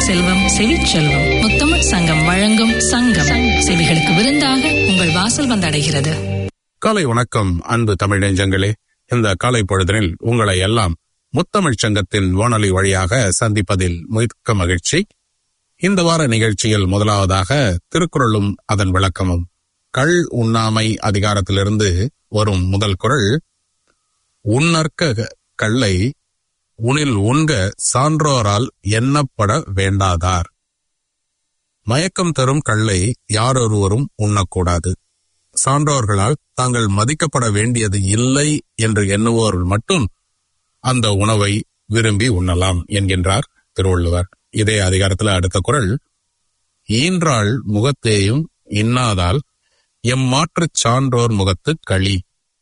செல்வம் செவிச்செல்வம் முத்தமிழ் சங்கம் வழங்கும் சங்கம் செவிகளுக்கு விருந்தாக உங்கள் வாசல் வந்தடைகிறது. காலை வணக்கம் அன்பு தமிழ் நெஞ்சங்களே. இந்த காலை பொழுதினில் உங்களை எல்லாம் முத்தமிழ் சங்கத்தின் வானொலி வழியாக சந்திப்பதில் மிக்க மகிழ்ச்சி. இந்த வார நிகழ்ச்சியில் முதலாவதாக திருக்குறளும் அதன் விளக்கமும். கள் உண்ணாமை அதிகாரத்திலிருந்து வரும் முதல் குறள், உண்ணற்க கள்ளை உணில் உண்க சான்றோரால் எண்ணப்பட வேண்டாதார். மயக்கம் தரும் கள்ளை யாரொருவரும் உண்ணக்கூடாது. சான்றோர்களால் தாங்கள் மதிக்கப்பட வேண்டியது இல்லை என்று எண்ணுவோர்கள் மட்டும் அந்த உணவை விரும்பி உண்ணலாம் என்கின்றார் திருவள்ளுவர். இதே அதிகாரத்தில் அடுத்த குறள், ஈன்றாள் முகத்தேயும் இன்னாதால் எம்மாற்றுச் சான்றோர் முகத்து களி.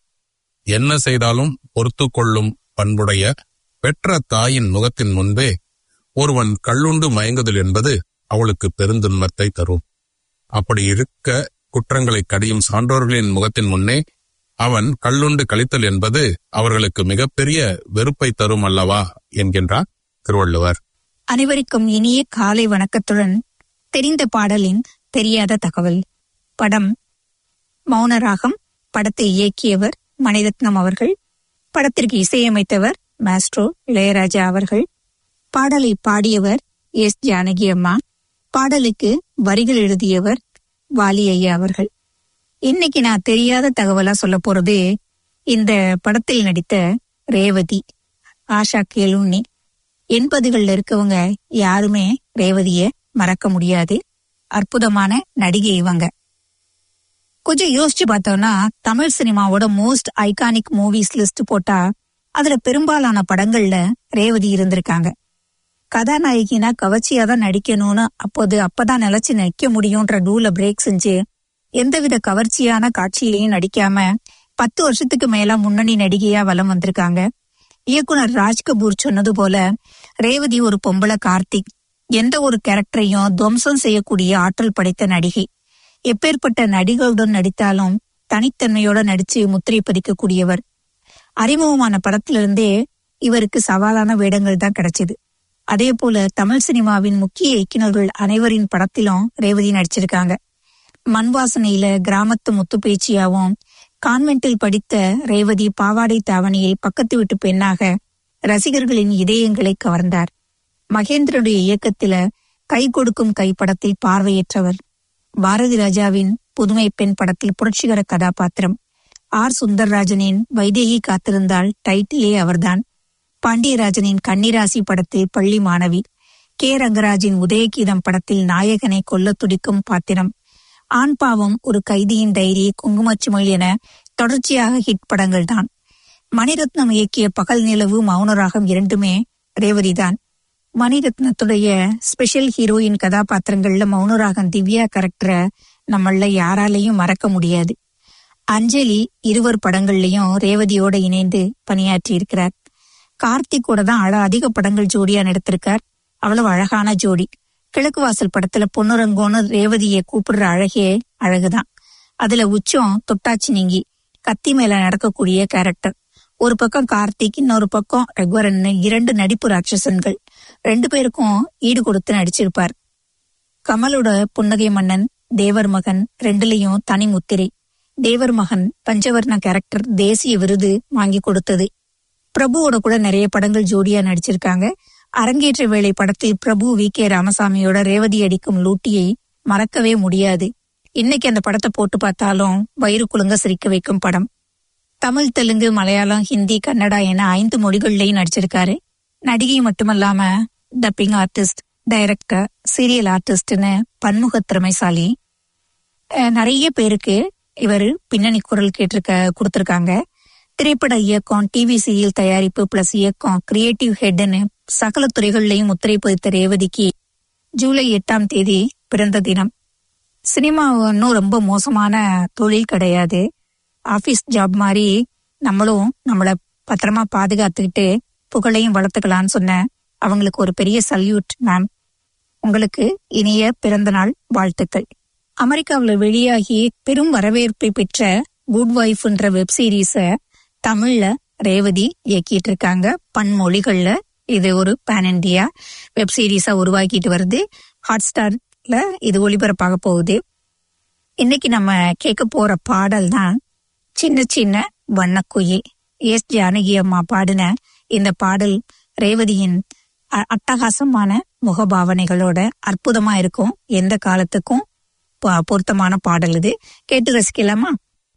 என்ன செய்தாலும் பொறுத்து கொள்ளும் பண்புடைய பெற்ற தாயின் முகத்தின் முன்பே ஒருவன் கள்ளுண்டு மயங்குதல் என்பது அவளுக்கு பெருந்துன்பத்தை தரும். அப்படி இருக்க குற்றங்களை கடியும் சான்றோர்களின் முகத்தின் முன்னே அவன் கள்ளுண்டு கழித்தல் என்பது அவர்களுக்கு மிகப்பெரிய வெறுப்பை தரும் அல்லவா என்கின்றார் திருவள்ளுவர். அனைவருக்கும் இனிய காலை வணக்கத்துடன் தெரிந்த பாடலின் தெரியாத தகவல். படம் மௌனராகம். படத்தை இயக்கியவர் மணிரத்னம் அவர்கள். படத்திற்கு இசையமைத்தவர் மாஸ்ட்ரோ இளையராஜா அவர்கள். பாடலை பாடியவர் எஸ் ஜானகி அம்மா. பாடலுக்கு வரிகள் எழுதியவர் வாலி ஐயா அவர்கள். இன்னைக்கு நான் தெரியாத தகவலா சொல்ல போறது, இந்த படத்தில் நடித்த ரேவதி, ஆஷா கேளுண்ணி. 80கள்ல இருக்கவங்க யாருமே ரேவதிய மறக்க முடியாது. அற்புதமான நடிகை இவங்க. கொஞ்சம் யோசிச்சு பார்த்தோம்னா, தமிழ் சினிமாவோட மோஸ்ட் ஐகானிக் மூவிஸ் லிஸ்ட் போட்டா அதுல பெரும்பாலான படங்கள்ல ரேவதி இருந்திருக்காங்க. கதாநாயகினா கவர்ச்சியாதான் நடிக்கணும்னு அப்பதான் நிலைச்சு நிற்க முடியும்ன்ற ரூல பிரேக் செஞ்சு எந்தவித கவர்ச்சியான காட்சியிலையும் நடிக்காம 10 வருஷத்துக்கு மேல முன்னணி நடிகையா வலம் வந்திருக்காங்க. இயக்குனர் ராஜ்கபூர் சொன்னது போல ரேவதி ஒரு பொம்பளை கார்த்திக். எந்த ஒரு கேரக்டரையும் துவம்சம் செய்யக்கூடிய ஆற்றல் படைத்த நடிகை. எப்பேற்பட்ட நடிகளுடன் நடித்தாலும் தனித்தன்மையோட நடிச்சு முத்திரை பதிக்கக்கூடியவர். அறிமுகமான படத்திலிருந்தே இவருக்கு சவாலான வேடங்கள் தான் கிடைச்சது. அதே போல தமிழ் சினிமாவின் முக்கிய இயக்குநர்கள் அனைவரின் படத்திலும் ரேவதி நடிச்சிருக்காங்க. மண்வாசனையில கிராமத்து முத்து பேச்சியாவும், கான்வென்ட்டில் படித்த ரேவதி பாவாடை தாவணியை பக்கத்து வீட்டு பெண்ணாக ரசிகர்களின் இதயங்களை கவர்ந்தார். மகேந்திரனுடைய இயக்கத்தில கை கொடுக்கும் கை படத்தில் பார்வையற்றவர். பாரதி ராஜாவின் புதுமை பெண் படத்தில் புரட்சிகர கதாபாத்திரம். ஆர் சுந்தர்ராஜனின் வைதேகி காத்திருந்தால் டைட்டிலே அவர்தான். பாண்டியராஜனின் கன்னிராசி படத்தில் பள்ளி மாணவி. கே ரங்கராஜின் உதயகீதம் படத்தில் நாயகனை கொல்ல துடிக்கும் பாத்திரம். ஆண் பாவம், ஒரு கைதியின் டைரி, குங்குமச்சுமல் என தொடர்ச்சியாக ஹிட் படங்கள் தான். மணிரத்னம் இயக்கிய பகல் நிலவு, மௌனராகம் இரண்டுமே ரேவதி தான். மணிரத்னத்துடைய ஸ்பெஷல் ஹீரோயின் கதாபாத்திரங்கள்ல மௌனராகம் திவ்யா கேரக்டரை நம்மள யாராலையும் மறக்க முடியாது. அஞ்சலி, இருவர் படங்கள்லயும் ரேவதியோட இணைந்து பணியாற்றி இருக்கிறார். கார்த்திகோட தான் அதிக படங்கள் ஜோடியா நடித்திருக்கார். அவ்வளவு அழகான ஜோடி. கிழக்கு வாசல் படத்துல பொன்னுரங்கோன்னு ரேவதியை கூப்பிடுற அழகே அழகுதான். அதுல உச்சம் தொட்டாச்சி நீங்கி கத்தி மேல நடக்கக்கூடிய கேரக்டர். ஒரு பக்கம் கார்த்திக், இன்னொரு பக்கம் ரகுவரன், 2 நடிப்பு ராட்சசன்கள். 2 பேருக்கும் ஈடு கொடுத்து நடிச்சிருப்பார். கமலோட புன்னகை மன்னன், தேவர் மகன் 2லயும் தனி முத்திரை. தேவர் மகன் பஞ்சவர்ண கேரக்டர் தேசிய விருது வாங்கி கொடுத்தது. பிரபுவோட கூட நிறைய படங்கள் ஜோடியா நடிச்சிருக்காங்க. அரங்கேற்ற வேளை படத்தில் பிரபு VK ராமசாமியோட ரேவதி அடிக்கும் லூட்டியை மறக்கவே முடியாது. இன்னைக்கு அந்த படத்தை போட்டு பார்த்தாலும் வயிறு குலுங்க சிரிக்க வைக்கும் படம். தமிழ், தெலுங்கு, மலையாளம், ஹிந்தி, கன்னடா என 5 மொழிகள்லயும் நடிச்சிருக்காரு. நடிகை மட்டுமல்லாம டப்பிங் ஆர்டிஸ்ட், டைரக்டர், சீரியல் ஆர்டிஸ்ட்னு பன்முக திறமைசாலி. நிறைய பேருக்கு இவர் பின்னணி குரல் கொடுத்திருக்காங்க. திரைப்பட இயக்கம், டிவி சீரியல் தயாரிப்பு பிளஸ் இயக்கம், கிரியேட்டிவ் ஹெட்னு சகல துறைகள்லையும் முத்திரை பதித்த ரேவதிக்கு ஜூலை 8ஆம் தேதி பிறந்த தினம். சினிமா ஒன்னும் ரொம்ப மோசமான தொழில் கிடையாது. ஆபீஸ் ஜாப் மாதிரி நம்மளும் நம்மள பத்திரமா பாதுகாத்துக்கிட்டு புகழையும் வளர்த்துக்கலான்னு சொன்ன அவங்களுக்கு ஒரு பெரிய சல்யூட் மேம். உங்களுக்கு இனிய பிறந்த நாள் வாழ்த்துக்கள். அமெரிக்காவில் வெளியாகி பெரும் வரவேற்பை பெற்ற குட் வைஃப்ன்ற வெப் சீரீஸ தமிழ்ல ரேவதி இயக்கிட்டு இருக்காங்க. பன்மொழிகள்ல இது ஒரு பேன் இண்டியா வெப் சீரிஸா உருவாக்கிட்டு வருது. ஹாட்ஸ்டார்ல இது ஒளிபரப்பாக போகுது. இன்னைக்கு நம்ம கேட்க போற பாடல் தான் சின்ன சின்ன வண்ணக்குயில். எஸ் ஜானகி அம்மா பாடின இந்த பாடல் ரேவதியின் அட்டகாசமான முகபாவனைகளோட அற்புதமா இருக்கும். எந்த காலத்துக்கும் பொருத்தமான பாடல் இது. கேட்டு ரசிக்கலாமா?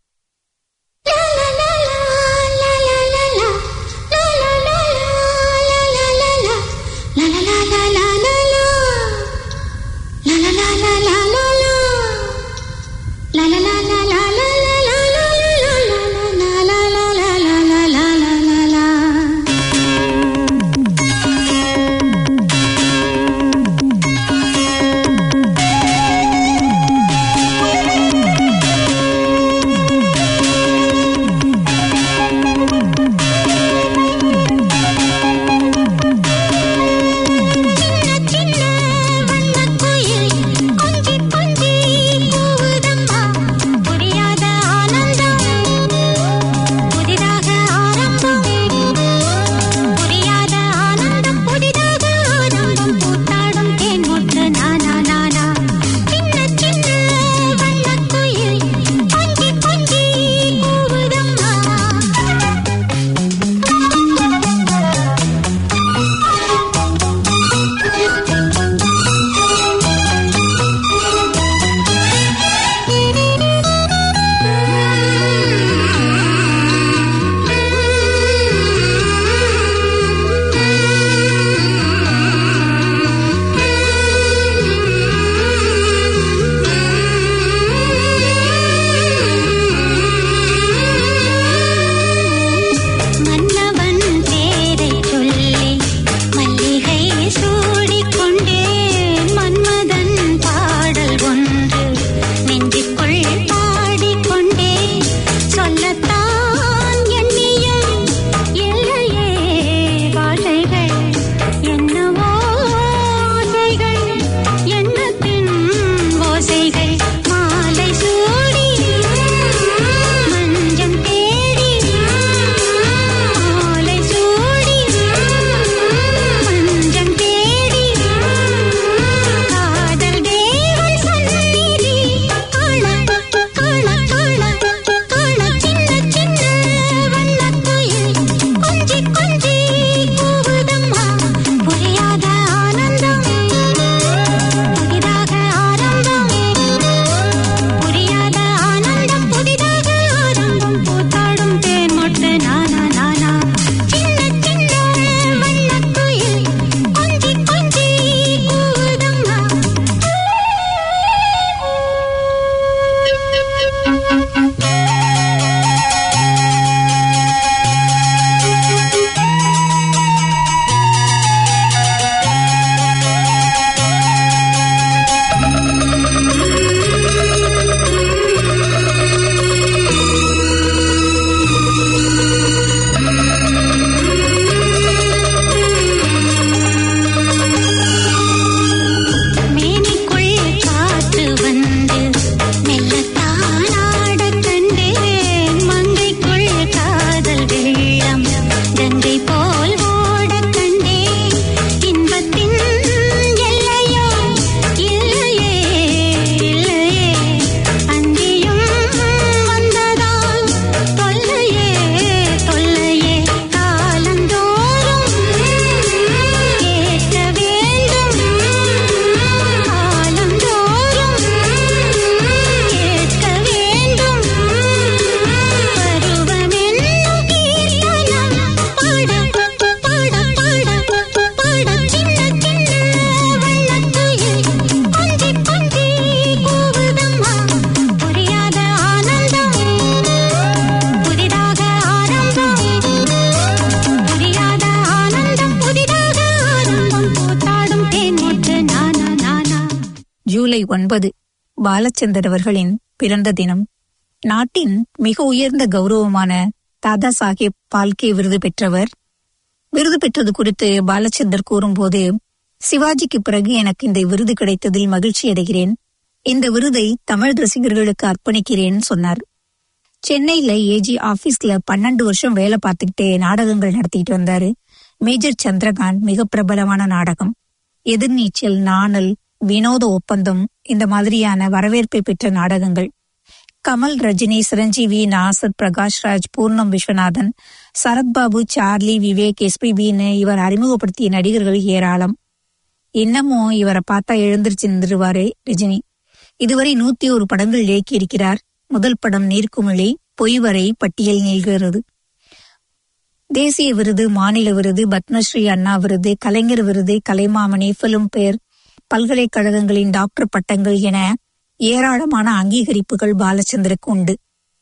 ஜூலை 9 பாலச்சந்தர் அவர்களின் பிறந்த தினம். நாட்டின் மிக உயர்ந்த கௌரவமான தாதா சாஹேப் பால்கே விருது பெற்றவர். விருது பெற்றது குறித்து பாலச்சந்தர் கூறும்போது, சிவாஜிக்கு பிறகு எனக்கு இந்த விருது கிடைத்ததில் மகிழ்ச்சி அடைகிறேன். இந்த விருதை தமிழ் ரசிகர்களுக்கு அர்ப்பணிக்கிறேன் சொன்னார். சென்னையில ஏஜி ஆபீஸ்ல 12 வருஷம் வேலை பார்த்துக்கிட்டே நாடகங்கள் நடத்திட்டு வந்தாரு. மேஜர் சந்திரகாந்த் மிக பிரபலமான நாடகம். எதிர்நீச்சல், நாணல், வினோத ஒப்பந்தம் இந்த மாதிரியான வரவேற்பை பெற்ற நாடகங்கள். கமல், ரஜினி, சிரஞ்சீவி, நாசர், பிரகாஷ்ராஜ், பூர்ணம் விஸ்வநாதன், சரத்பாபு, சார்லி, விவேக், SPBன்னு இவர் அறிமுகப்படுத்திய நடிகர்கள் ஏராளம். இன்னமும் இவரை பார்த்தா எழுந்திருச்சு நின்றுவாரே ரஜினி. இதுவரை 101 படங்கள் இயக்கியிருக்கிறார். முதல் படம் நீர்க்குமிழி, பொய் வரை பட்டியல் நீள்கிறது. தேசிய விருது, மாநில விருது, பத்மஸ்ரீ, அண்ணா விருது, கலைஞர் விருது, கலைமாமணி, பிலிம்பேர், பல்கலைக்கழகங்களின் டாக்டர் பட்டங்கள் என ஏராளமான அங்கீகரிப்புகள் பாலச்சந்தருக்கு உண்டு.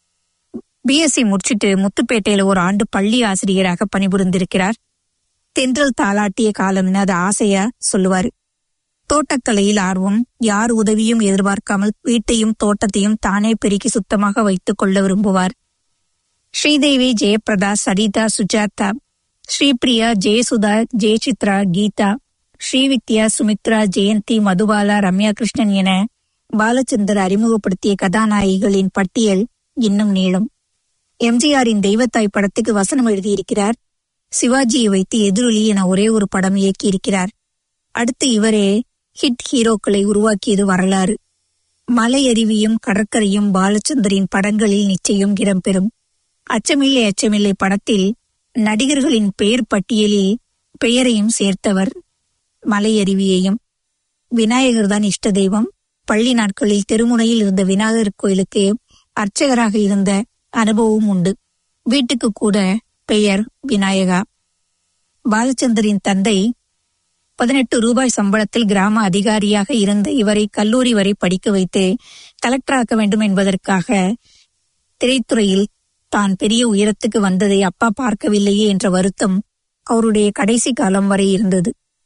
BSc முடிச்சிட்டு முத்துப்பேட்டையில ஒரு ஆண்டு பள்ளி ஆசிரியராக பணிபுரிந்திருக்கிறார். தென்றல் தாளாட்டிய காலம்னு அது ஆசையா சொல்லுவாரு. தோட்டக்கலையில் ஆர்வம், யார் உதவியும் எதிர்பார்க்காமல் வீட்டையும் தோட்டத்தையும் தானே பெருக்கி சுத்தமாக வைத்துக் கொள்ள விரும்புவார். ஸ்ரீதேவி, ஜெயபிரதா, சரிதா, சுஜாதா, ஸ்ரீபிரியா, ஜெயசுதா, ஜெயசித்ரா, கீதா, ஸ்ரீவித்யா, சுமித்ரா, ஜெயந்தி, மதுபாலா, ரம்யா கிருஷ்ணன் என பாலச்சந்தர் அறிமுகப்படுத்திய கதாநாயகிகளின் பட்டியல் இன்னும் நீளும். எம்ஜிஆரின் தெய்வத்தாய் படத்துக்கு வசனம் எழுதியிருக்கிறார். சிவாஜியை வைத்து எதிரொலி என ஒரே ஒரு படம் இயக்கியிருக்கிறார். அடுத்து இவரே ஹிட் ஹீரோக்களை உருவாக்கியது வரலாறு. மலையருவியும் கடற்கரையும் பாலச்சந்தரின் படங்களில் நிச்சயம் இடம்பெறும். அச்சமில்லை அச்சமில்லை படத்தில் நடிகர்களின் பெயர் பட்டியலில் பெயரையும் சேர்த்தவர். மலையருவியையும். விநாயகர் தான் இஷ்ட தெய்வம். பள்ளி நாட்களில் தெருமுனையில் இருந்த விநாயகர் கோயிலுக்கு அர்ச்சகராக இருந்த அனுபவம் உண்டு. வீட்டுக்கு கூட பெயர் விநாயகா. பாலச்சந்தரின் தந்தை 18 ரூபாய் சம்பளத்தில் கிராம அதிகாரியாக இருந்த இவரை கல்லூரி வரை படிக்க வைத்து கலெக்டராக்க வேண்டும் என்பதற்காக திரைத்துறையில் தான் பெரிய உயரத்துக்கு வந்ததை அப்பா பார்க்கவில்லையே என்ற வருத்தம் அவருடைய கடைசி காலம் வரை இருந்தது.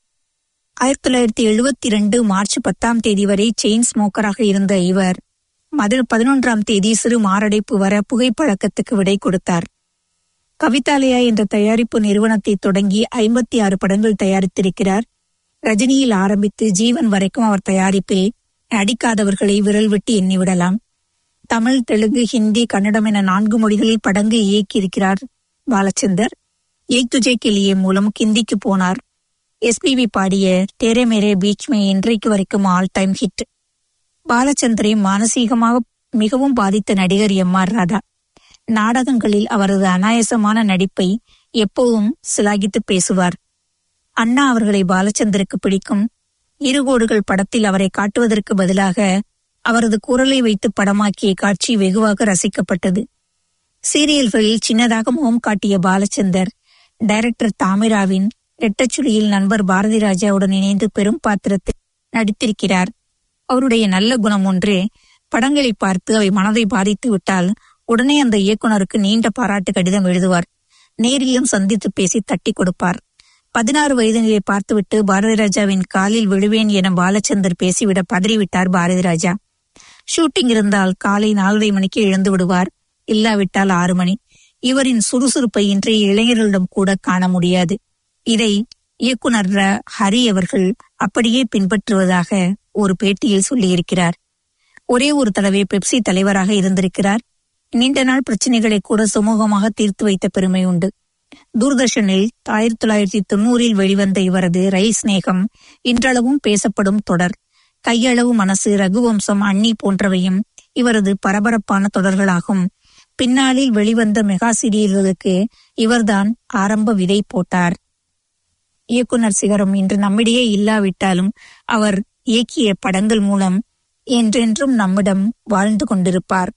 1972 மார்ச் 10 வரை செயின் ஸ்மோக்கராக இருந்த இவர் 11 சிறு மாரடைப்பு வர புகைப்பழக்கத்துக்கு விடை கொடுத்தார். கவிதாலயா என்ற தயாரிப்பு நிறுவனத்தை தொடங்கி 56 படங்கள் தயாரித்திருக்கிறார். ரஜினியில் ஆரம்பித்து ஜீவன் வரைக்கும் அவர் தயாரிப்பில் நடிக்காதவர்களை விரல் விட்டு எண்ணிவிடலாம். தமிழ், தெலுங்கு, ஹிந்தி, கன்னடம் என 4 மொழிகளில் படங்கள் இயக்கியிருக்கிறார் பாலச்சந்தர். ஏக் துஜே கே லியே மூலம் ஹிந்திக்கு போனார். SPB பாடிய தேரே மேரே பீச் மே இன்றைக்கு வரைக்கும் ஆல் டைம் ஹிட். பாலச்சந்தரை மானசீகமாக மிகவும் பாதித்த நடிகர் MR ராதா. நாடகங்களில் அவரது அனாயசமான நடிப்பை எப்போதும் சிலாகித்து பேசுவார். அண்ணா அவர்களை பாலச்சந்தருக்கு பிடிக்கும். இருகோடுகள் படத்தில் அவரை காட்டுவதற்கு பதிலாக அவரது குரலை வைத்து படமாக்கிய காட்சி வெகுவாக ரசிக்கப்பட்டது. சீரியல்களில் சின்னதாக முகம் காட்டிய பாலச்சந்தர் டைரக்டர் தாமிராவின் ரெட்டச்சுளியில் நண்பர் பாரதி ராஜாவுடன் இணைந்து பெரும் பாத்திரத்தில் நடித்திருக்கிறார். அவருடைய நல்ல குணம் ஒன்று, படங்களை பார்த்து அவை மனதை பாதித்து விட்டால் உடனே அந்த இயக்குனருக்கு நீண்ட பாராட்டு கடிதம் எழுதுவார். நேரிலும் சந்தித்து பேசி தட்டி கொடுப்பார். 16 வயதினிலே பார்த்துவிட்டு பாரதி ராஜாவின் காலில் விழுவேன் என பாலச்சந்தர் பேசிவிட பதறிவிட்டார் பாரதி ராஜா. ஷூட்டிங் இருந்தால் காலை 4:30 மணிக்கு எழுந்து விடுவார், இல்லாவிட்டால் 6 மணி. இவரின் சுறுசுறுப்பை இன்றைய இளைஞர்களிடம் கூட காண முடியாது. இதை இயக்குனர் ஹரி அவர்கள் அப்படியே பின்பற்றுவதாக ஒரு பேட்டியில் சொல்லியிருக்கிறார். ஒரே ஒரு தடவை பெப்சி தலைவராக இருந்திருக்கிறார். நீண்ட நாள் பிரச்சனைகளை கூட சுமூகமாக தீர்த்து வைத்த பெருமை உண்டு. தூர்தர்ஷனில் 1990 வெளிவந்த இவரது ரயில் சிநேகம் இன்றளவும் பேசப்படும் தொடர். கையளவு மனசு, ரகுவம்சம், அண்ணி போன்றவையும் இவரது பரபரப்பான தொடர்களாகும். பின்னாளில் வெளிவந்த மெகா சீரியல்களுக்கு இவர்தான் ஆரம்ப விதை போட்டார். இயக்குனர் சிகரம் இன்று நம்மிடையே இல்லாவிட்டாலும் அவர் இயக்கிய படங்கள் மூலம் என்றென்றும் நம்மிடம் வாழ்ந்து கொண்டிருப்பார்.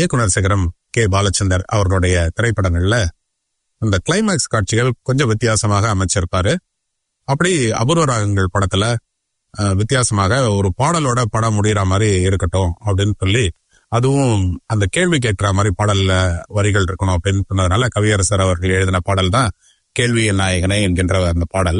இயக்குனர் சிகரம் கே. பாலச்சந்தர் அவர்களுடைய திரைப்படங்கள்ல இந்த கிளைமேக்ஸ் காட்சிகள் கொஞ்சம் வித்தியாசமாக அமைச்சிருப்பாரு. அப்படி அபூர்வ ராகங்கள் படத்துல வித்தியாசமாக ஒரு பாடலோட படம் முடிகிற மாதிரி இருக்கட்டும் அப்படின்னு சொல்லி, அதுவும் அந்த கேள்வி கேட்கிற மாதிரி பாடல்ல வரிகள் இருக்கணும் அப்படின்னு சொன்னதுனால கவியரசர் அவர்கள் எழுதின பாடல் தான் கேள்வியின் நாயகனே என்கின்ற அந்த பாடல்.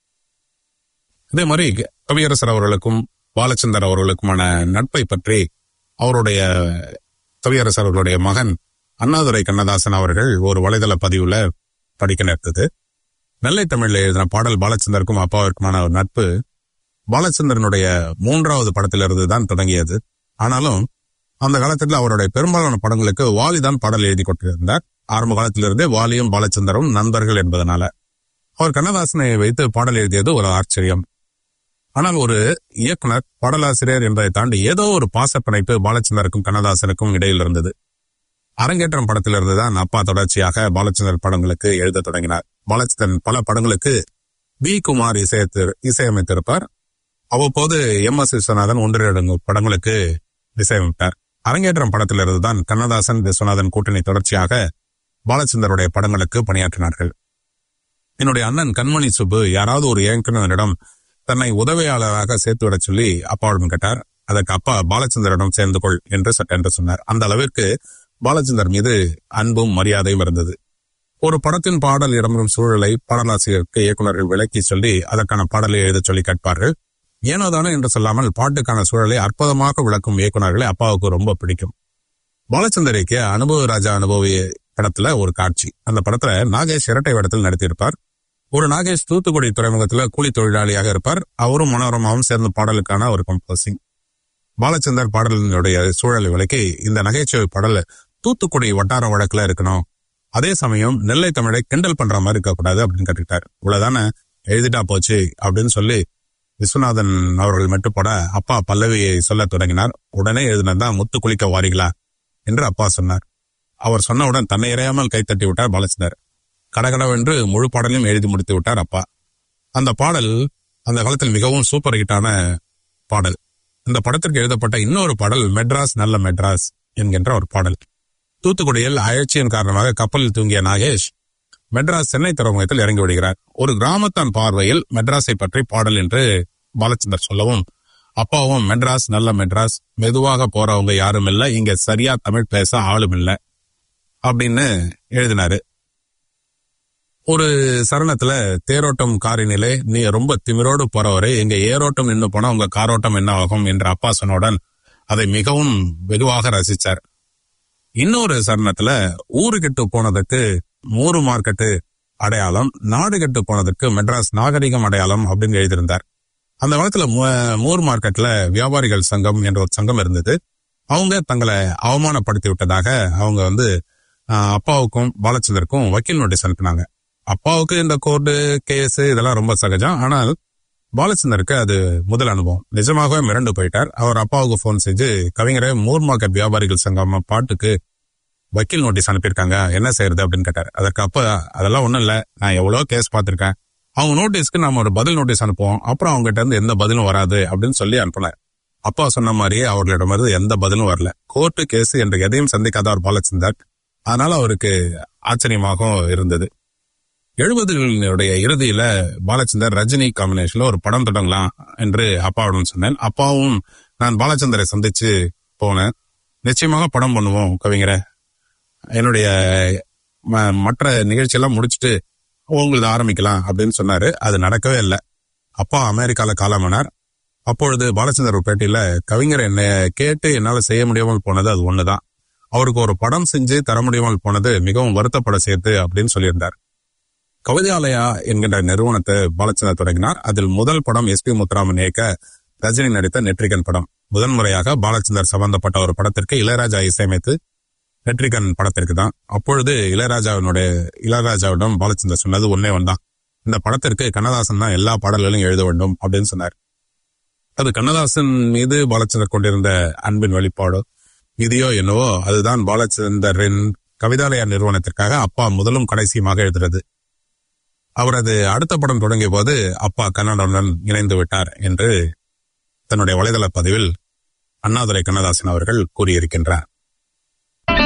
இதே மாதிரி கவியரசர் அவர்களுக்கும் பாலச்சந்தர் அவர்களுக்குமான நட்பை பற்றி அவருடைய கவியரசர் அவர்களுடைய மகன் அண்ணாதுரை கண்ணதாசன் அவர்கள் ஒரு வலைதள பதிவுல படிக்க நேர்த்தது. நெல்லை தமிழ்ல எழுதின பாடல் பாலச்சந்தருக்கும் அப்பாவிற்குமான ஒரு நட்பு பாலச்சந்திரனுடைய 3வது படத்திலிருந்து தான் தொடங்கியது. ஆனாலும் அந்த காலத்துல அவருடைய பெரும்பாலான படங்களுக்கு வாலி தான் பாடல் எழுதி கொண்டிருந்தார். ஆரம்ப காலத்திலிருந்தே வாலியும் பாலச்சந்தரும் நண்பர்கள் என்பதனால அவர் கண்ணதாசனை வைத்து பாடல் எழுதியது ஒரு ஆச்சரியம். ஆனால் ஒரு இயக்குனர், பாடலாசிரியர் என்பதை தாண்டி ஏதோ ஒரு பாசப்பிணைப்பு பாலச்சந்தருக்கும் கண்ணதாசனுக்கும் இடையில் இருந்தது. அரங்கேற்றம் படத்திலிருந்து தான் அப்பா தொடர்ச்சியாக பாலச்சந்தர் படங்களுக்கு எழுத தொடங்கினார். பாலச்சந்திரன் பல படங்களுக்கு வி. குமார் இசையமைத்திருப்பார். அவ்வப்போது MS விஸ்வநாதன் 1-2 படங்களுக்கு இசையமைத்தார். அரங்கேற்றம் படத்திலிருந்து தான் கண்ணதாசன் விஸ்வநாதன் கூட்டணி தொடர்ச்சியாக பாலச்சந்தருடைய படங்களுக்கு பணியாற்றினார்கள். என்னுடைய அண்ணன் கண்மணி சுப்பு யாராவது ஒரு இயக்குனரிடம் தன்னை உதவியாளராக சேர்த்து விட சொல்லி அப்பாவிடம் கேட்டார். அதற்கு அப்பா பாலச்சந்தரிடம் சேர்ந்து கொள் என்று சட்டென்று சொன்னார். அந்த அளவிற்கு பாலச்சந்தர் மீது அன்பும் மரியாதையும் இருந்தது. ஒரு படத்தின் பாடல் இடம்பெறும் சூழலை பாடலாசிரியருக்கு இயக்குநர்கள் விளக்கி சொல்லி அதற்கான பாடலை எழுத சொல்லி கேட்பார்கள். ஏனோதானோ என்று சொல்லாமல் பாட்டுக்கான சூழலை அற்புதமாக விளக்கும் இயக்குநர்களை அப்பாவுக்கு ரொம்ப பிடிக்கும். பாலச்சந்தருக்கு அனுபவ ராஜா அனுபவி படத்துல ஒரு காட்சி. அந்த படத்துல நாகேஷ் இரட்டை வேடத்தில் நடித்திருப்பார். ஒரு நாகேஷ் தூத்துக்குடி துறைமுகத்துல கூலி தொழிலாளியாக இருப்பார். அவரும் மனோரமாவும் சேர்ந்த பாடலுக்கான ஒரு கம்போசிங். பாலச்சந்தர் பாடலினுடைய சூழலை விளக்கி, இந்த நகைச்சுவை பாடல் தூத்துக்குடி வட்டார வழக்குல இருக்கணும், அதே சமயம் நெல்லை தமிழை கிண்டல் பண்ற மாதிரி இருக்கக்கூடாது அப்படின்னு கேட்டுக்கிட்டார். இவ்வளவுதானே, எழுதிட்டா போச்சு அப்படின்னு சொல்லி விஸ்வநாதன் அவர்கள் மெட்டு போட அப்பா பல்லவியை சொல்ல தொடங்கினார். உடனே எழுதினதான் முத்து குளிக்க வாரிகளா என்று அப்பா சொன்னார். அவர் சொன்னவுடன் தன்னை இறையாமல் கைத்தட்டி விட்டார் பாலச்சந்தர். கடகடவென்று முழு பாடலையும் எழுதி முடித்து விட்டார் அப்பா. அந்த பாடல் அந்த காலத்தில் மிகவும் சூப்பர் ஹிட்டான பாடல். இந்த படத்திற்கு எழுதப்பட்ட இன்னொரு பாடல் மெட்ராஸ் நல்ல மெட்ராஸ் என்கின்ற ஒரு பாடல். தூத்துக்குடியில் அயற்சியின் காரணமாக கப்பலில் தூங்கிய நாகேஷ் மெட்ராஸ் சென்னை துறைமுகத்தில் இறங்கி விடுகிறார். ஒரு கிராமத்தான் பார்வையில் மெட்ராஸை பற்றி பாடல் என்று பாலச்சந்தர் சொல்லவும், அப்பாவும் மெட்ராஸ் நல்ல மெட்ராஸ், மெதுவாக போறவங்க யாரும் இல்ல, இங்க சரியா தமிழ் பேச ஆளும் இல்ல அப்படின்னு எழுதினாரு. ஒரு சரணத்துல தேரோட்டம் காரினிலே நீ ரொம்ப திமிரோடு போறவரே, எங்க ஏரோட்டம் நின்று போனா உங்க காரோட்டம் என்ன ஆகும் என்று அப்பா சொன்னவுடன் அதை மிகவும் வெகுவாக ரசிச்சார். இன்னொரு சரணத்துல ஊரு கெட்டு போனதுக்கு மூரு மார்க்கெட்டு அடையாளம், நாடு கெட்டு போனதுக்கு மெட்ராஸ் நாகரிகம் அடையாளம் அப்படின்னு எழுதியிருந்தார். அந்த காலத்துல மூர் மார்க்கெட்ல வியாபாரிகள் சங்கம் என்ற ஒரு சங்கம் இருந்தது. அவங்க தங்களை அவமானப்படுத்தி விட்டதாக அவங்க அப்பாவுக்கும் பாலச்சந்தருக்கும் வக்கீல் நோட்டீஸ் அனுப்பினாங்க. அப்பாவுக்கு இந்த கோர்ட்டு கேஸ் இதெல்லாம் ரொம்ப சகஜம். ஆனால் பாலச்சந்தருக்கு அது முதல் அனுபவம். நிஜமாகவே மிரண்டு போயிட்டார். அவர் அப்பாவுக்கு போன் செஞ்சு, கவிஞரே, மூர் மார்க்கெட் வியாபாரிகள் சங்கம் பாட்டுக்கு வக்கீல் நோட்டீஸ் அனுப்பியிருக்காங்க, என்ன செய்யறது அப்படின்னு கேட்டார். அதற்கு அப்பா, அதெல்லாம் ஒண்ணும் இல்ல, நான் எவ்வளவு கேஸ் பார்த்திருக்கேன், அவங்க நோட்டீஸ்க்கு நம்ம ஒரு பதில் நோட்டீஸ் அனுப்புவோம், அப்புறம் அவங்ககிட்ட இருந்து எந்த பதிலும் வராது அப்படின்னு சொல்லி அனுப்பினார். அப்பா சொன்ன மாதிரியே அவர்களிடமிருந்து எந்த பதிலும் வரல. கோர்ட்டு கேஸ் என்று எதையும் சந்திக்காதவர் பாலச்சந்தர். அதனால அவருக்கு ஆச்சரியமாகவும் இருந்தது. 70களுடைய இறுதியில பாலச்சந்தர் ரஜினி காம்பினேஷன்ல ஒரு படம் தொடங்கலாம் என்று அப்பாவிடம் சொன்னேன். அப்பாவும் நான் பாலச்சந்தரை சந்திச்சு போனேன். நிச்சயமாக படம் பண்ணுவோம் கவிஞரை, என்னுடைய மற்ற நிகழ்ச்சியெல்லாம் முடிச்சுட்டு உங்களுக்கு ஆரம்பிக்கலாம் அப்படின்னு சொன்னாரு. அது நடக்கவே இல்லை. அப்பா அமெரிக்கால காலமானார். அப்பொழுது பாலச்சந்தர் ஒரு பேட்டியில, கவிஞர் என்னை கேட்டு என்னால செய்ய முடியாமல் போனது அது ஒண்ணுதான், அவருக்கு ஒரு படம் செஞ்சு தர முடியாமல் போனது மிகவும் வருத்தப்பட சேர்த்து அப்படின்னு சொல்லியிருந்தார். கவிதாலயா என்கின்ற நிறுவனத்தை பாலச்சந்தர் தொடங்கினார். அதில் முதல் படம் SP முத்துராமன் இயக்க ரஜினி நடித்த நெற்றிகன் படம். முதன்முறையாக பாலச்சந்தர் சம்பந்தப்பட்ட ஒரு படத்திற்கு இளையராஜா இசையமைத்து நெற்றிகன் படத்திற்கு தான். அப்பொழுது இளையராஜாவிடம் பாலச்சந்தர் சொன்னது ஒன்னே ஒன்றான், இந்த படத்திற்கு கண்ணதாசன் தான் எல்லா பாடல்களையும் எழுத வேண்டும் அப்படின்னு சொன்னார். அது கண்ணதாசன் மீது பாலச்சந்தர் கொண்டிருந்த அன்பின் வெளிப்பாடோ விதியோ என்னவோ, அதுதான் பாலச்சந்தரின் கவிதாலயா நிறுவனத்திற்காக அப்பா முதலும் கடைசியுமாக எழுதுறது. அவரது அடுத்த படம் தொடங்கிய போது அப்பா கன்னடனுடன் இணைந்து விட்டார் என்று தன்னுடைய வலைதள பதிவில் அண்ணாதுரை கண்ணதாசன் அவர்கள் கூறியிருக்கின்றார்.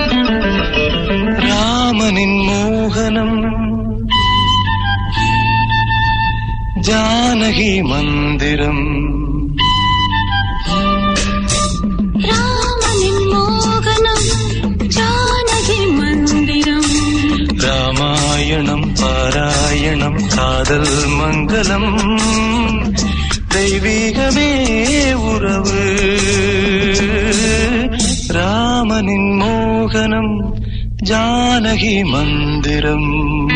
ராமனின் மோகனம் ஜானகி மந்திரம். ராமனின் மோகனம் ஜானகி மந்திரம். ராமாயணம் பாராயணம் காதல் மங்களம் தெய்வீகமே உறவு. ராமனின் மோகனம் ஜானகி மந்திரம்.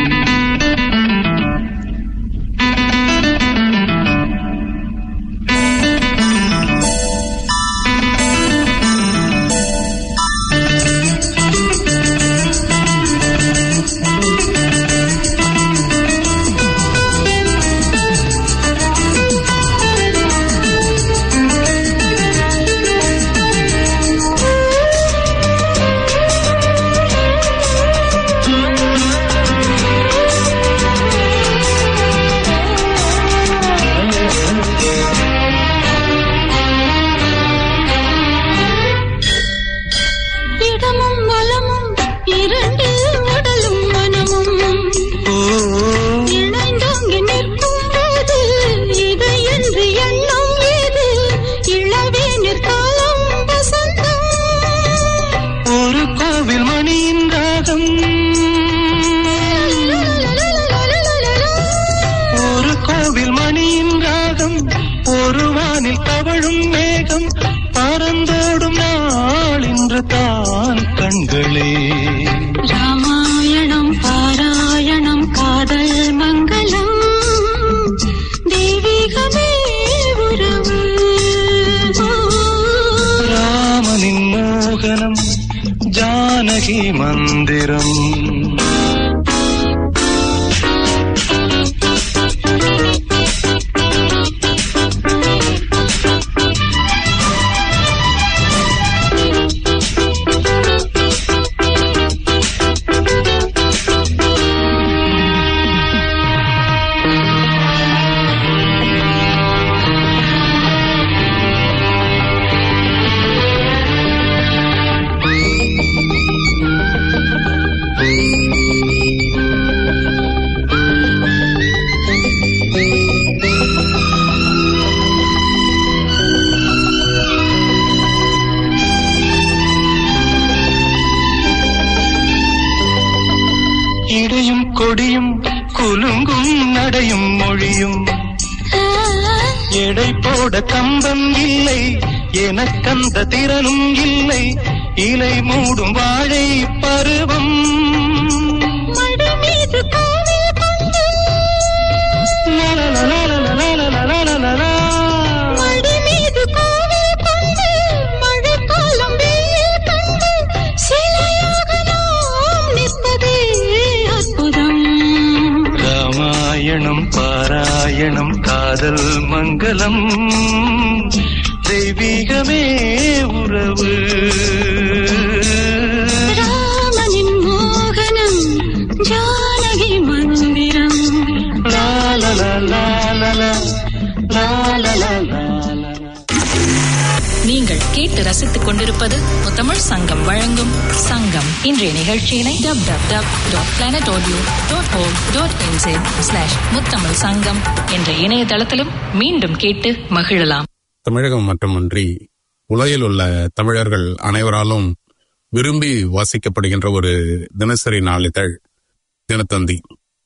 ராமாயணம் பாராயணம் காதல் மங்களம் தெய்வீகமே உறவு. ராமனின் மோகனம் ஜானகி மந்திரம். இடையும் கொடியும் குலுங்கும் நடையும் மொழியும் எடை போட கம்பம் இல்லை எனக்கந்த திறனும் இல்லை. இலை மூடும் வாழை பருவம் ராமாயணம் பாராயணம் காதல் மங்களம் தெய்வீகமே உறவு. ராமனின் மோகனம் ஜானகி மந்திரம். நீங்கள் கேட்டு ரசித்துக் கொண்டிருப்பது முத்தமிழ் சங்கம் வழங்கும் சங்கம். இன்றைய நிகழ்ச்சியினை www.planetaudio.org.nz/முத்தமிழ் சங்கம் என்ற இணையதளத்திலும் மீண்டும் கேட்டு மகிழலாம். தமிழகம் மட்டுமன்றி உலகில் உள்ள தமிழர்கள் அனைவராலும் விரும்பி வாசிக்கப்படுகின்ற ஒரு தினசரி நாளிதழ் தினத்தந்தி.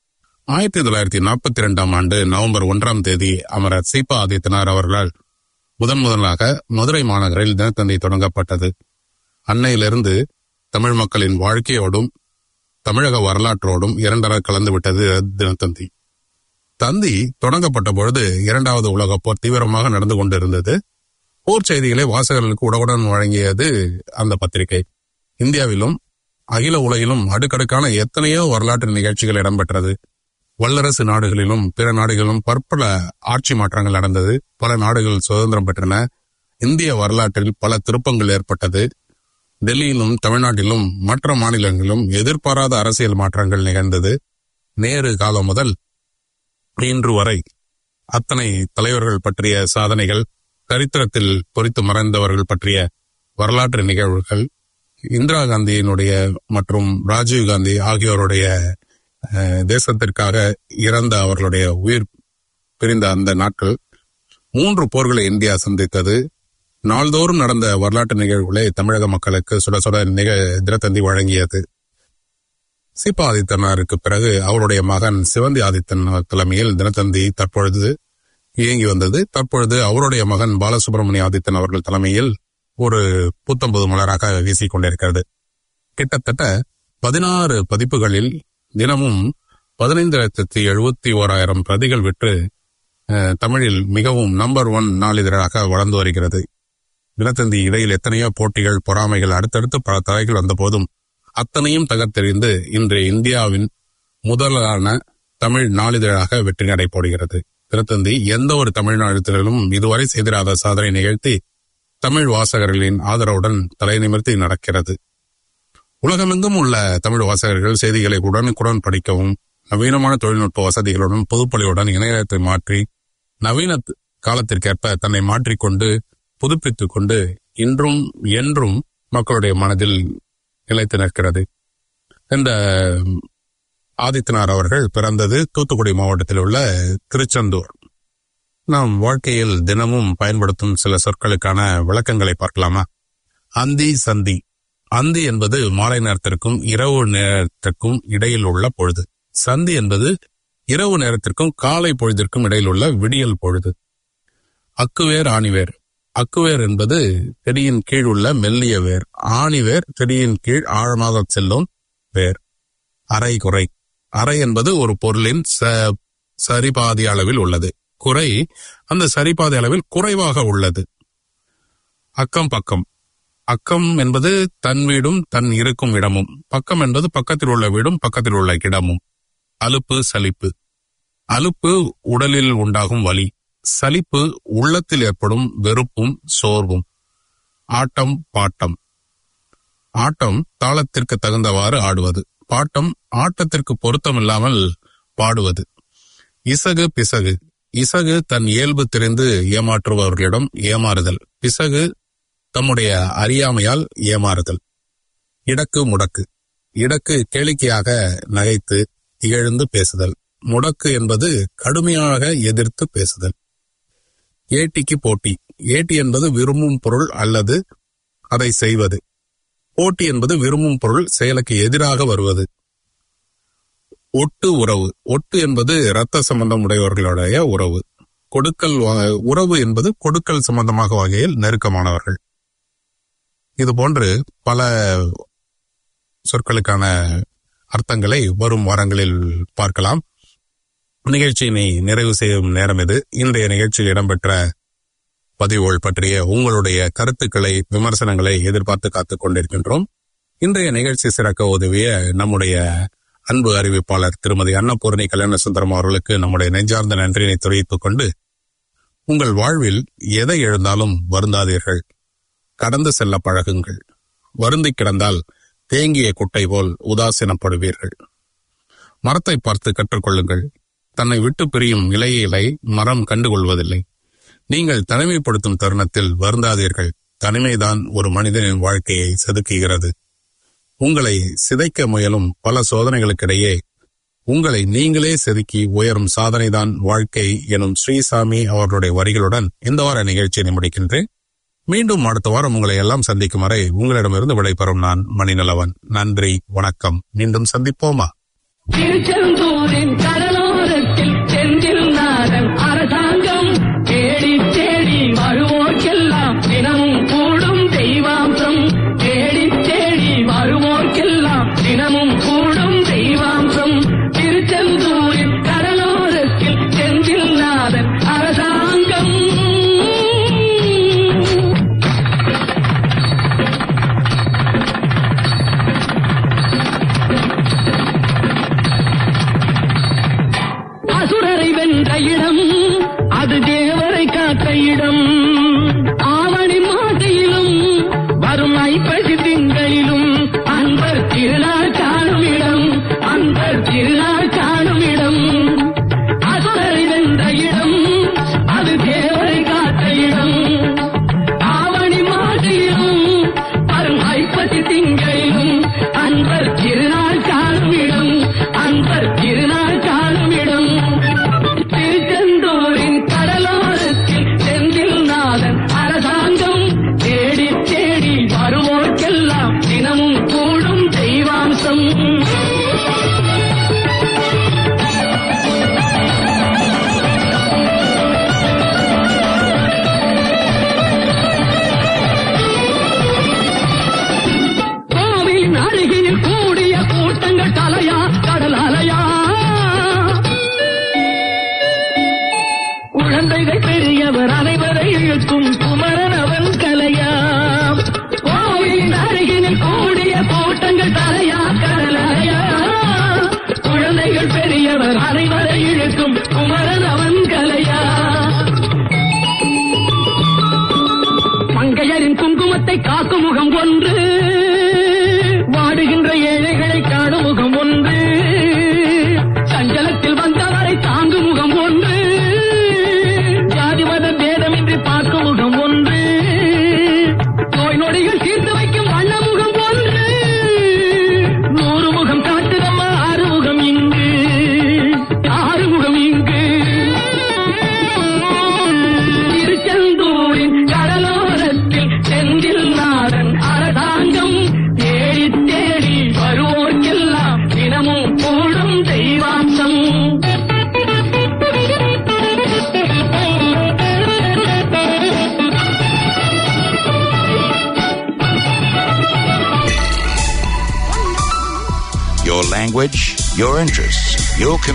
1942 ஆண்டு நவம்பர் 1 அமரர் சீபா ஆதித்தனார் அவர்களால் முதன்முதலாக மதுரை மாநகரில் தினத்தந்தி தொடங்கப்பட்டது. அன்னையிலிருந்து தமிழ் மக்களின் வாழ்க்கையோடும் தமிழக வரலாற்றோடும் இரண்டர கலந்துவிட்டது தினத்தந்தி. தந்தி தொடங்கப்பட்ட பொழுது 2வது உலகப் போர் தீவிரமாக நடந்து கொண்டிருந்தது. போர் செய்திகளை வாசகர்களுக்கு உடனுடன் வழங்கியது அந்த பத்திரிகை. இந்தியாவிலும் அகில உலகிலும் அடுக்கடுக்கான எத்தனையோ வரலாற்று நிகழ்ச்சிகள் இடம்பெற்றது. வல்லரசு நாடுகளிலும் பிற நாடுகளிலும் பற்பல ஆட்சி மாற்றங்கள் நடந்தது. பல நாடுகள் சுதந்திரம் பெற்றன. இந்திய வரலாற்றில் பல திருப்பங்கள் ஏற்பட்டது. டெல்லியிலும் தமிழ்நாட்டிலும் மற்ற மாநிலங்களிலும் எதிர்பாராத அரசியல் மாற்றங்கள் நிகழ்ந்தது. நேரு காலம் முதல் இன்று வரை அத்தனை தலைவர்கள் பற்றிய சாதனைகள், சரித்திரத்தில் பொறித்து மறைந்தவர்கள் பற்றிய வரலாற்று நிகழ்வுகள், இந்திரா காந்தியினுடைய மற்றும் ராஜீவ் காந்தி ஆகியோருடைய தேசத்திற்காக இறந்த அவர்களுடைய உயிர் பிரிந்த அந்த நாட்கள் 3 போர்களை இந்தியா சந்தித்தது. நாள்தோறும் நடந்த வரலாற்று நிகழ்வுகளை தமிழக மக்களுக்கு சுட சுட தினத்தந்தி வழங்கியது. சீபா ஆதித்தனாருக்கு பிறகு அவருடைய மகன் சிவந்தி ஆதித்தனார் தலைமையில் தினத்தந்தி தற்பொழுது இயங்கி வந்தது. தற்பொழுது அவருடைய மகன் பாலசுப்ரமணிய ஆதித்தன் அவர்கள் தலைமையில் ஒரு புத்தம்புது மலராக வீசிக் கொண்டிருக்கிறது. கிட்டத்தட்ட 16 பதிப்புகளில் தினமும் 15,71,000 பிரதிகள் விற்று தமிழில் மிகவும் நம்பர் 1 நாளிதழாக வளர்ந்து வருகிறது. தினத்தந்தி இடையில் எத்தனையோ போட்டிகள், பொறாமைகள், அடுத்தடுத்து பல தடைகள் வந்த போதும் அத்தனையும் தகர்த்தெறிந்து இன்று இந்தியாவின் முதலான தமிழ் நாளிதழாக வெற்றி நடை போடுகிறது. தினத்தந்தி எந்த ஒரு தமிழ் நாளிதழிலும் இதுவரை செய்திராத சாதனை நிகழ்த்தி தமிழ் வாசகர்களின் ஆதரவுடன் தலை நிமிர்த்தி நடக்கிறது. உலகமெங்கும் உள்ள தமிழ் வாசகர்கள் செய்திகளை உடனுக்குடன் படிக்கவும் நவீனமான தொழில்நுட்ப வசதிகளுடன் பொதுப்பொலியுடன் இணையத்தை மாற்றி நவீன காலத்திற்கேற்ப தன்னை மாற்றிக்கொண்டு புதுப்பித்துக் கொண்டு இன்றும் என்றும் மக்களுடைய மனதில் நிலைத்து நிற்கிறது. இந்த ஆதித்தனார் அவர்கள் பிறந்தது தூத்துக்குடி மாவட்டத்தில் உள்ள திருச்செந்தூர். நாம் வாழ்க்கையில் தினமும் பயன்படுத்தும் சில சொற்களுக்கான விளக்கங்களை பார்க்கலாமா? அந்தி, சந்தி. அந்தி என்பது மாலை நேரத்திற்கும் இரவு நேரத்திற்கும் இடையில் உள்ள பொழுது. சந்தி என்பது இரவு நேரத்திற்கும் காலை பொழுதிற்கும் இடையில் உள்ள விடியல் பொழுது. அக்குவேர், ஆணிவேர். அக்குவேர் என்பது செடியின் கீழ் உள்ள மெல்லிய வேர். ஆணிவேர் செடியின் கீழ் ஆழமாக செல்லும் வேர். அரை, குறை. அரை என்பது ஒரு பொருளின் சரிபாதி அளவில் உள்ளது. குறை அந்த சரிபாதி அளவில் குறைவாக உள்ளது. அக்கம், பக்கம். அக்கம் என்பது தன் வீடும் தன் இருக்கும் இடமும். பக்கம் என்பது பக்கத்தில் உள்ள வீடும் பக்கத்தில் உள்ள இடமும். அலுப்பு, சலிப்பு. அலுப்பு உடலில் உண்டாகும் வலி. சலிப்பு உள்ளத்தில் ஏற்படும் வெறுப்பும் சோர்வும். ஆட்டம், பாட்டம். ஆட்டம் தாளத்திற்கு தகுந்தவாறு ஆடுவது. பாட்டம் ஆட்டத்திற்கு பொருத்தமில்லாமல் பாடுவது. இசகு, பிசகு. இசகு தன் இயல்பு தெரிந்து ஏமாற்றுபவர்களிடம் ஏமாறுதல். பிசகு தம்முடைய அறியாமையால் ஏமாறுதல். இடக்கு, முடக்கு. இடக்கு கேளிக்கையாக நகைத்து இகழ்ந்து பேசுதல். முடக்கு என்பது கடுமையாக எதிர்த்து பேசுதல். ஏட்டிக்கு போட்டி. ஏட்டி என்பது விரும்பும் பொருள் அல்லது அதை செய்வது. போட்டி என்பது விரும்பும் பொருள் செயலுக்கு எதிராக வருவது. ஒட்டு, உறவு. ஒட்டு என்பது இரத்த சம்பந்தம் உடையவர்களுடைய உறவு. கொடுக்கல் உறவு என்பது கொடுக்கல் சம்பந்தமாக வகையில் நெருக்கமானவர்கள். இது போன்று பல சொற்களுக்கான அர்த்தங்களை வரும் வாரங்களில் பார்க்கலாம். நிகழ்ச்சியினை நிறைவு செய்யும் நேரம் இது. இன்றைய நிகழ்ச்சியில் இடம்பெற்ற பதிவுகள் பற்றிய உங்களுடைய கருத்துக்களை, விமர்சனங்களை எதிர்பார்த்து காத்துக் கொண்டிருக்கின்றோம். இன்றைய நிகழ்ச்சி சிறக்க உதவிய நம்முடைய அன்பு அறிவிப்பாளர் திருமதி அன்னபூர்ணி கல்யாணசுந்தரம் அவர்களுக்கு நம்முடைய நெஞ்சார்ந்த நன்றியினை தெரிவித்துக் கொண்டு, உங்கள் வாழ்வில் எதை எழுந்தாலும் வருந்தாதீர்கள், கடந்து செல்ல பழகுங்கள். வருந்தி கிடந்தால் தேங்கிய குட்டை போல் உதாசீனப்படுவீர்கள். மரத்தை பார்த்து கற்றுக்கொள்ளுங்கள். தன்னை விட்டு பிரியும் இலையை மரம் கண்டுகொள்வதில்லை. நீங்கள் தனிமைப்படுத்தும் தருணத்தில் வருந்தாதீர்கள். தனிமைதான் ஒரு மனிதனின் வாழ்க்கையை செதுக்குகிறது. உங்களை சிதைக்க முயலும் பல சோதனைகளுக்கிடையே உங்களை நீங்களே செதுக்கி உயரும் சாதனைதான் வாழ்க்கை எனும் ஸ்ரீசாமி அவர்களுடைய வரிகளுடன் இந்த வார நிகழ்ச்சியை முடிக்கின்றேன். மீண்டும் அடுத்த வாரம் உங்களை எல்லாம் சந்திக்கும் வரை உங்களிடமிருந்து விடைபெறும் நான் மணிநலவன். நன்றி, வணக்கம். மீண்டும் சந்திப்போமா? திருச்செந்தூரின் கடலோரத்தில் செந்தில் நாதன் அரசாங்கம் தேடி தேடி வருவோர்க்கெல்லாம் தினமும் கூடும் தெய்வாம்சம். தேடி தேடி வருவோர்க்கெல்லாம் தினமும் கூடும் தெய்வாம்சம். திருச்செந்தூரின் கடலோரத்தில் செந்தில் நாதன் அரசாங்கம். அசுரரை வென்ற இடம் அது தேவரை காத்த இடம். ஆவணி மாதையிலும் வரும் ஐப்பசி திங்களிலும் அன்பர் திருநாள் காணும் இடம். அன்பர் திருநாள் காணும் இடம். அசுரரை வென்ற இடம் அது தேவரை காத்த இடம். ஆவணி மாதையிலும் வரும் ஐப்பசி திங்கள் ஒன்று, வாடுகின்ற ஏழைகளை காணும் முகம் ஒன்று, சஞ்சலத்தில் வந்தவரை தாங்கும் முகம் ஒன்று, ஜாதி மத பேதமின்றி பார்க்கும் முகம் ஒன்று, நோய் நொடிகள் தீர்த்து வைக்கும் வண்ண முகம் ஒன்று, 100 முகம் காட்டுதம்மா ஆறுமுகம் இங்கு, ஆறுமுகம் இங்கு. திருச்செந்தூரின் கடலோரத்தில் செந்தில் நாடன் அரசாங்கம் தேடி தேடி வருவோர்க்கெல்லாம் தினமும் கூடும் தெய்வாம்சம். Your language, your interests, your community.